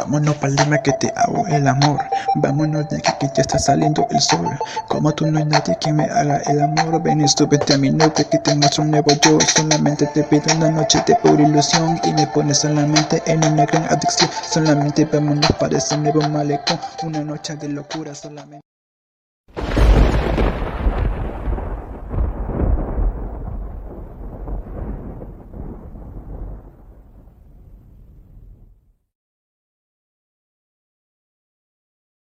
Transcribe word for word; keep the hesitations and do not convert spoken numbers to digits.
Vámonos pa' Lima que te hago el amor. Vámonos de aquí que ya está saliendo el sol. Como tú no hay nadie que me haga el amor. Ven y súbete a mi nube que te muestro un nuevo yo. Solamente te pido una noche de pura ilusión y me pones solamente en una gran adicción. Solamente vámonos para ese nuevo malecón. Una noche de locura solamente.